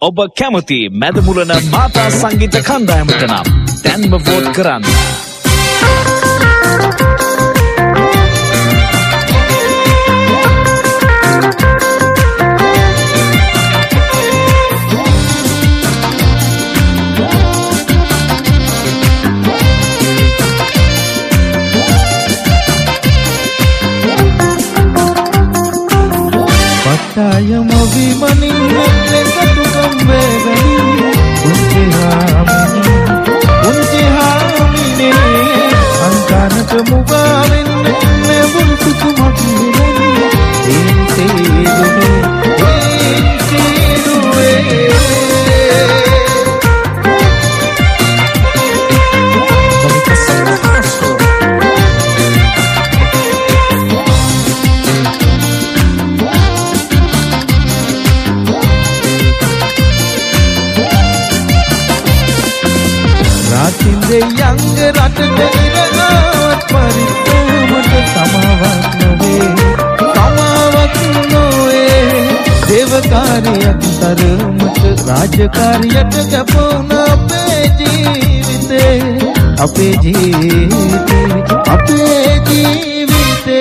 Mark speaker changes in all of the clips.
Speaker 1: ඔබ කැමති මැදමුලන මාතා සංගීත කණ්ඩායමට නම් දැන්ම වෝට් කරන්න.
Speaker 2: Pastayam abhimanin lekatukum vegani unche hamine antanaka mugaven nebul sukumakine yang rat diraat paritamata samawak noe devakariyat taramata rajakariyat kapona ape jeevite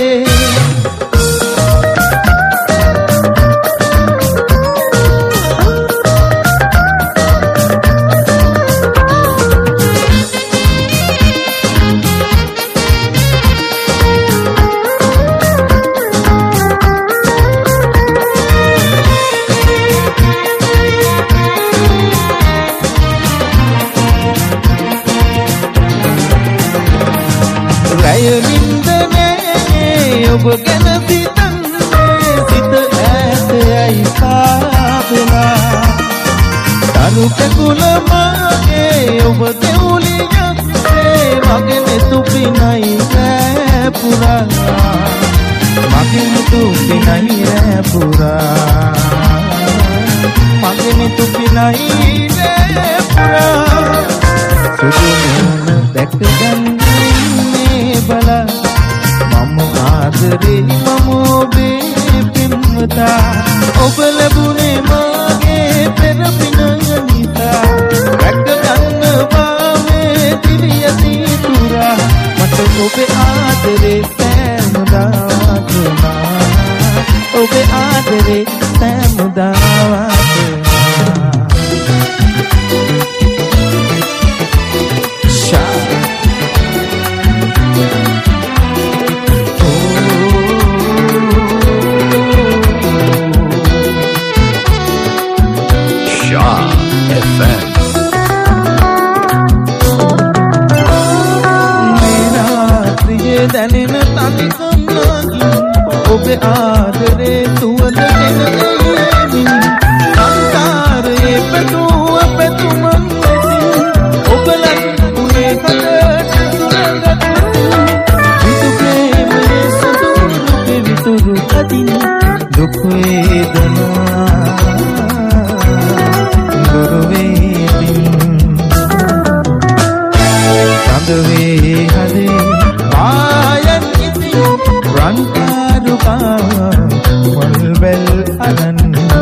Speaker 2: ඔබ ගැන සිතන්නේ සිත ඈතයි සාපලා තනු කකුල මාගේ ඔබ දෙවුලියක් මගේ නෙතුපිනයි රැපුරා මගේ නෙතුපිනයි රැපුරා මගේ නෙතුපිනයි රැපුරා සුදුමන දැක ගන්නේ බලා ආදරේ මම ඔබේ පින්වතා ඔබ ලැබුණේ මාගේ පෙර පින නිසා රැක ගන්න බාවේ දිවිය සීතුරා මට ඔබේ ආදරේ සෑමදාම ඔබේ ආදරේ සෑමදාම දැනෙන තනිකමකින් ඔබේ ආදරේ සුවඳ ගෙනෙමින් සංසාරේ පැතුව පැතුමන් ඔබලන් උනේ කලට සුරඟට විතු ප්‍රේමයේ සතුරු විතුරු අදින් දුක් වේදනා දුර වේදින් සඳ වේ හදේ ආයන් ඉති රන්කාරුකා වල්බෙල් අනන්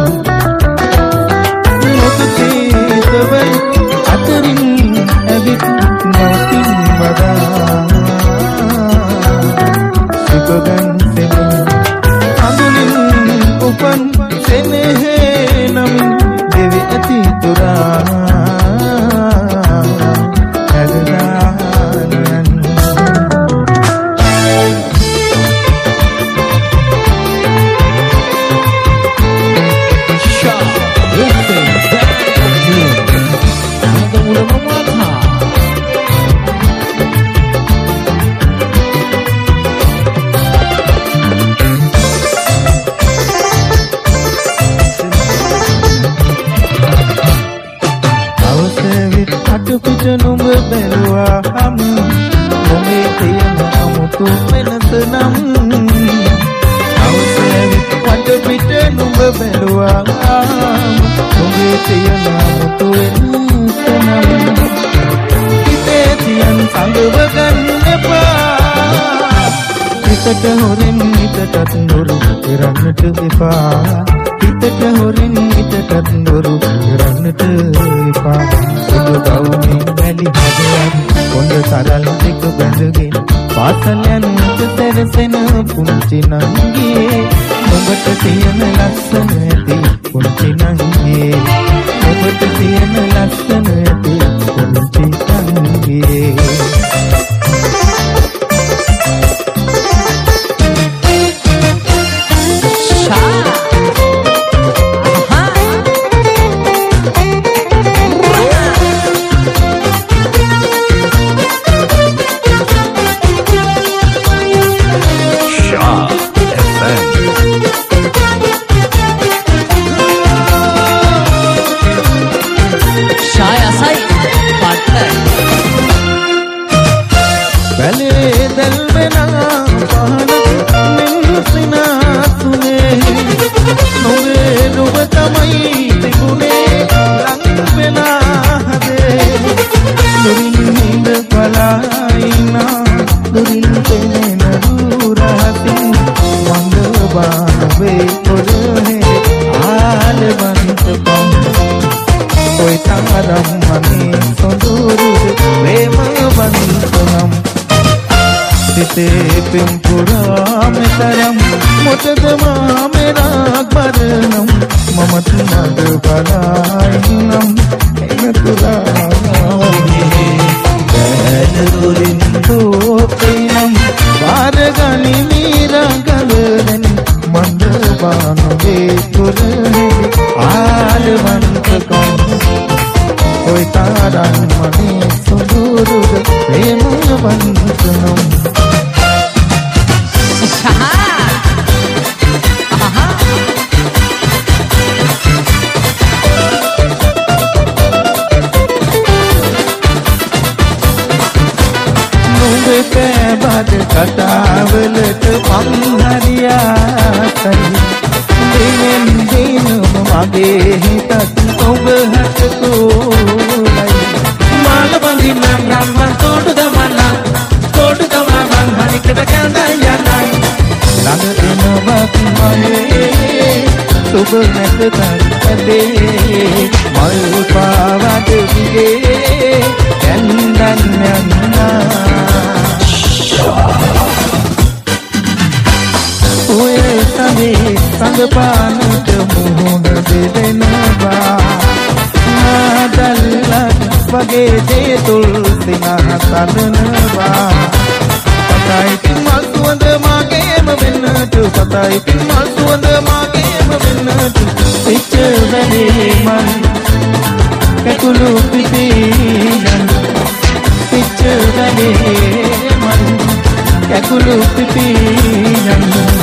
Speaker 2: නොකේතවල් අතරින් ඇවිත් නොතින් වදා සුකගන් සෙමින් අඳුලින් උපන් සෙනෙහේ නමින් දෙවි ඇති තුරා නුඹ බැලුවාම මොහේ තියෙන අමුතු වෙනස නම් අවසන් වට පිට නුඹ බැලුවාම මොහේ තියෙන අමුතු වෙනස නම් හිතේ තියෙන සංගව ගන්න එපා හිතට හොරෙන් හිතට හිතටත් නොරු කරන්නට එපා හිතට හොරින් හිතටත් නොරු කරන්නට එපා සුදු ගවුමින් වැලි හදයන් කොඳ සරල් දෙක බැඳගෙන පාසල් යන්නට සැරසෙන පුංචි නංගියේ ඔබට තියෙන ලස්සන ඇති පුංචි නංගියේ ඔබට තියෙන ලස්සන ඇති පුංචි නංගියේ
Speaker 3: Kakulu pipi